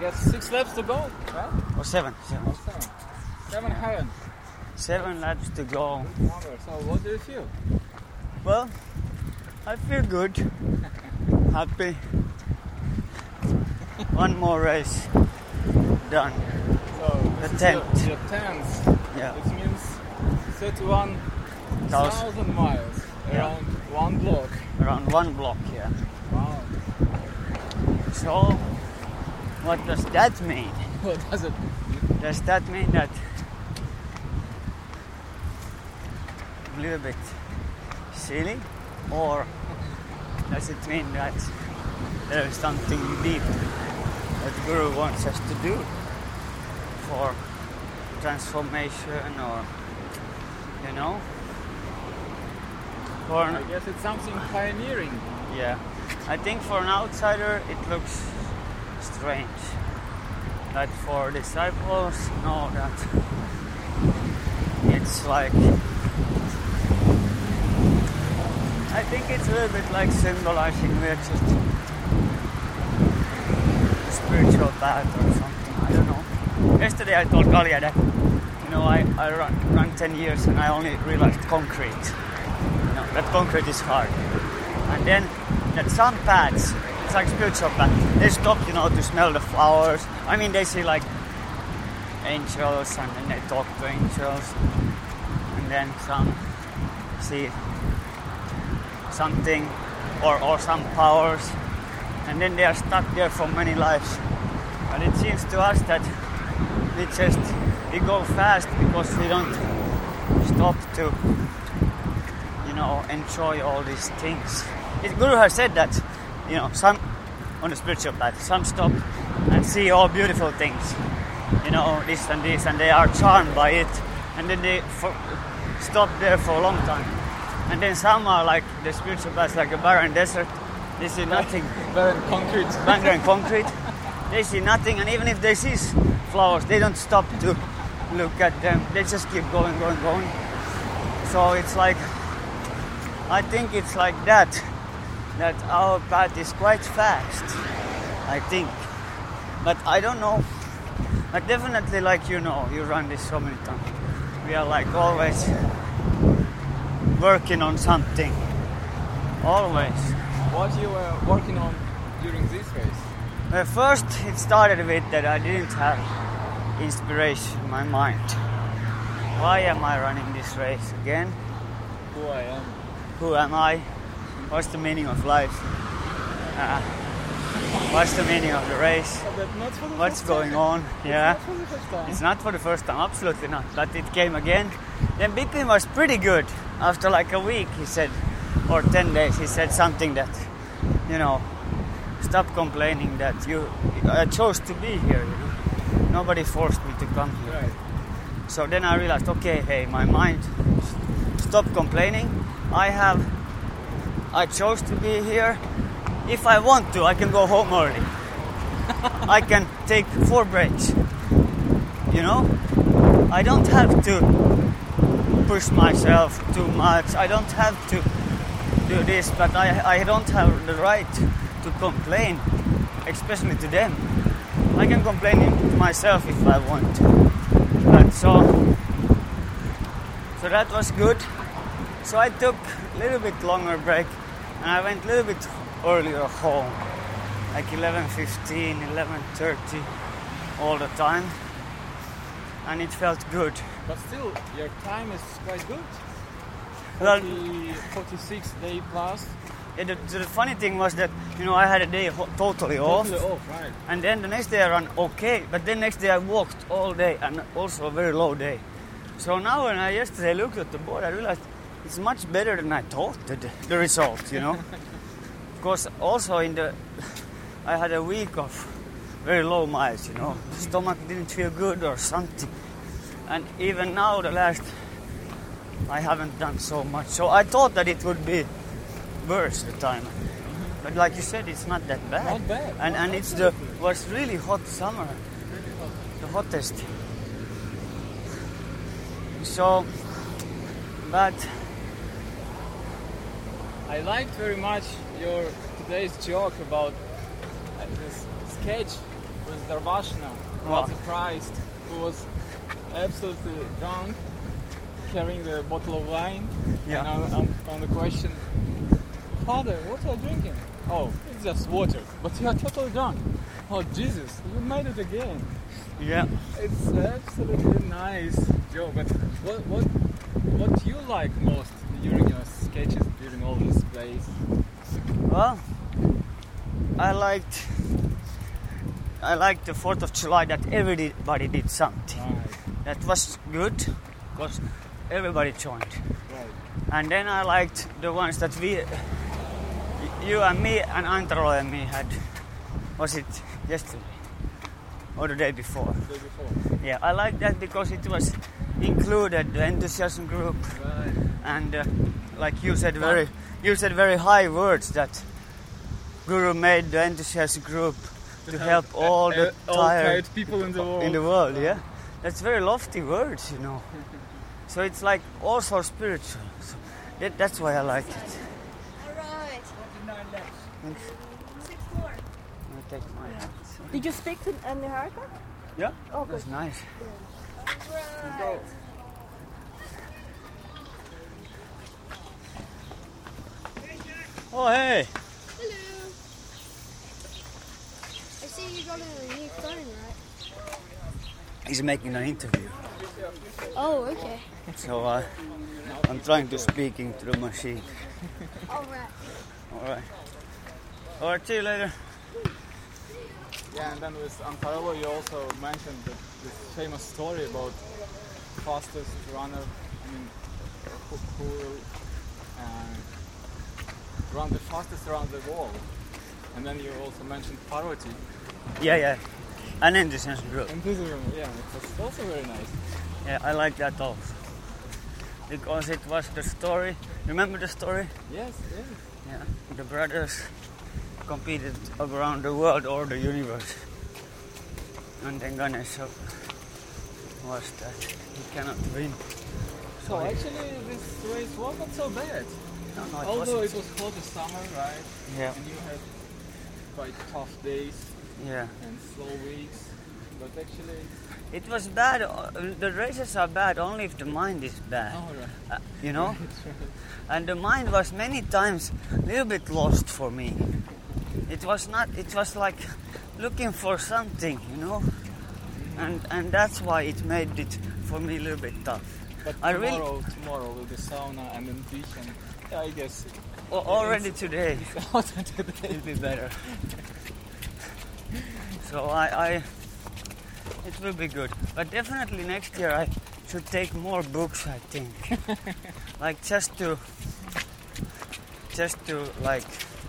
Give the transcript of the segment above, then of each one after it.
guess 6 laps to go, right? Or 7. Or 7. 7 haven't. 7 laps to go. Good number. So what do you feel? Well, I feel good. Happy. One more race done. So The this 10th. is your 10th. Yeah. Which means 31,000 miles Yeah. around one block. Around one block, yeah. Wow. So, what does that mean? What does it mean? Does that mean that a little bit silly, or does it mean that there is something deep that Guru wants us to do for transformation, or for I guess it's something pioneering. yeah, I think for an outsider it looks strange. But for disciples, know that it's like, I think it's a little bit like symbolizing we're just a spiritual path or something. I don't know. Yesterday I told Galia that I ran 10 years and I only realized concrete. That concrete is hard. And then that some paths, it's like spiritual paths, they stop, to smell the flowers. I mean, they see like angels and then they talk to angels. And then some see something or some powers. And then they are stuck there for many lives. But it seems to us that we go fast because we don't stop to enjoy all these things. Guru has said that some on the spiritual path, some stop and see all beautiful things, this and this, and they are charmed by it, and then they stop there for a long time. And then some are like the spiritual path, like a barren desert. They see nothing. Barren concrete. Barren concrete. They see nothing, and even if they see flowers, they don't stop to look at them. They just keep going. So it's like, I think it's like that our path is quite fast, I think. But I don't know. But definitely, like you run this so many times. We are like always working on something. Always. What you were working on during this race? First, it started with that I didn't have inspiration in my mind. Why am I running this race again? Who I am. Who am I? What's the meaning of life? What's the meaning of the race? What's going on? Yeah. It's not for the first time, absolutely not. But it came again. Then Bipin was pretty good. After like a week, he said, or 10 days, he said something that, stop complaining that I chose to be here. Nobody forced me to come here. Right. So then I realized, okay, hey, my mind, stop complaining. I chose to be here. If I want to, I can go home early. I can take 4 breaks. I don't have to push myself too much. I don't have to do this, but I don't have the right to complain, especially to them. I can complain to myself if I want to. But so that was good. So I took a little bit longer break and I went a little bit earlier home, like 11:15, 11:30 all the time, and it felt good. But still, your time is quite good. Well, 46 day plus. Yeah, the funny thing was that I had a day totally off, right. and then the next day I ran okay, but then next day I walked all day and also a very low day. So now when I yesterday looked at the board, I realized it's much better than I thought, the result, Of course, also I had a week of very low miles, Stomach didn't feel good or something. And even now, I haven't done so much. So I thought that it would be worse the time. But like you said, it's not that bad. Not bad. And it's was really hot summer. The hottest. So, but I liked very much your today's joke about this sketch with Darvashna, Wow. surprised, who was absolutely drunk, carrying the bottle of wine. Yeah. And on the question, Father, what are you drinking? Oh, it's just water. But you are totally drunk. Oh, Jesus, you made it again. Yeah. It's absolutely nice joke. But what you like most during your sketches, during all these plays? Well, I liked the 4th of July that everybody did something. Right, That was good because everybody joined. right. And then I liked the ones that you and me and Antero and me had. Was it yesterday or the day before? The day before. Yeah, I liked that because it was included the enthusiasm group Right. and like you said very high words that Guru made the enthusiasm group to help all the tired people in the world. in the world. Yeah, that's very lofty words, you know. So it's like also spiritual. So that's why I like it. Alright. Thanks. 6 more. I'll take my hat. Did you speak to Niharika? Yeah, Oh, that's good. nice. Alright. Oh hey. Hello. I see you got a new phone, right? He's making an interview. Oh, okay. So I'm trying to speak into the machine. Alright. Alright. Alright, see you later. Yeah, and then with Antarolo you also mentioned this famous story about fastest runner, who will run the fastest around the world. And then you also mentioned Parvati. Yeah. An enthusiasm group. And this is, yeah, it was also very nice. Yeah, I like that also. Because it was the story. Remember the story? Yes, yes. Yeah. The brothers competed around the world or the universe. And then Ganesha was that he cannot win. So actually this race was not so bad. No, it Although wasn't. it was hot this summer, right? Yeah. And you had quite tough days Yeah. and slow weeks. But actually, It was bad. The races are bad only if the mind is bad. oh, right. You know? It's right. And the mind was many times a little bit lost for me. It was like looking for something, you know? And that's why it made it for me a little bit tough. But I tomorrow will be sauna and then beach and yeah, I guess Already today it's out today. it'll be better. So it will be good. But definitely next year I should take more books, I think. Like just to like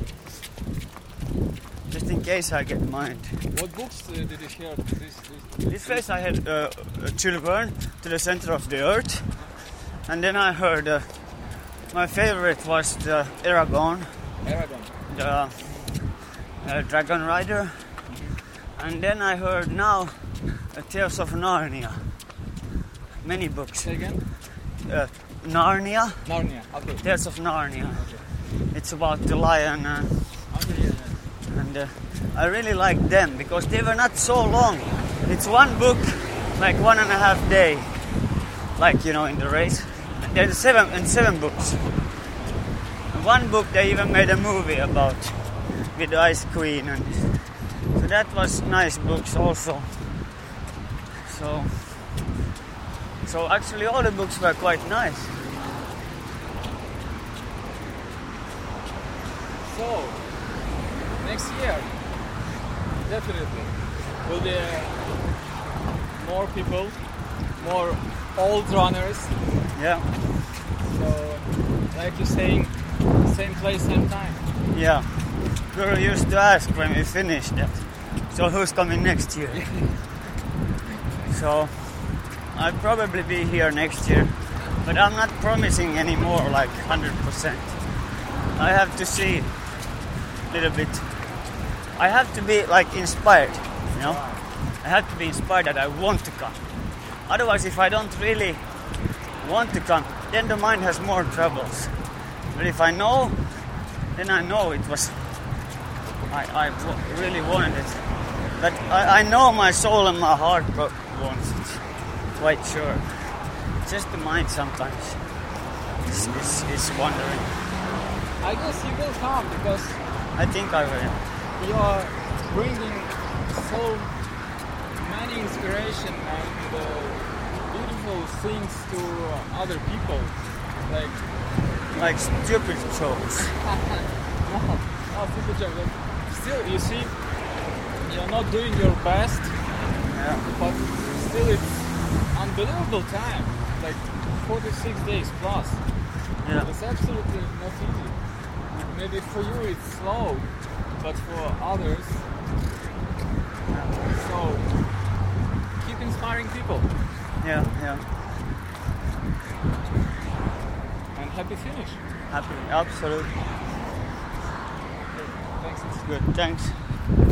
just in case I get mind. What books did you share this This race I had Jules Verne, To the Center of the Earth, and then I heard my favorite was the Aragon, Aragon? the Dragon Rider, and then I heard now Tales of Narnia. Many books. Say again? Narnia, Narnia. Okay. Tales of Narnia. Okay. It's about the lion, Okay, yeah. and I really like them because they were not so long. It's one book, like 1.5 day, like you know in the race. And there's seven books. And one book they even made a movie about with the Ice Queen, and so that was nice books also. So actually all the books were quite nice. So, next year, definitely, will be more people, more old runners. Yeah, So, like you're saying, same place, same time. yeah. Guru used to ask when we finished that. So who's coming next year? So I'll probably be here next year, but I'm not promising anymore like 100%. I have to see a little bit. I have to be like inspired, you know? I have to be inspired that I want to come. Otherwise, if I don't really want to come, then the mind has more troubles. But if I know, then I know it was. I really wanted it. That I know my soul and my heart wants it. Quite sure. Just the mind sometimes is wandering. I guess you will come because I think I will. you are bringing so many inspiration and beautiful things to other people. Like stupid jokes. No, super joke. But still, you see, you're not doing your best, Yeah. but still it's unbelievable time. Like 46 days plus. Yeah. It's absolutely not easy. Maybe for you it's slow, but for others, so keep inspiring people. Yeah. Yeah. And happy finish. Happy. Absolutely. Thanks. Good. Thanks.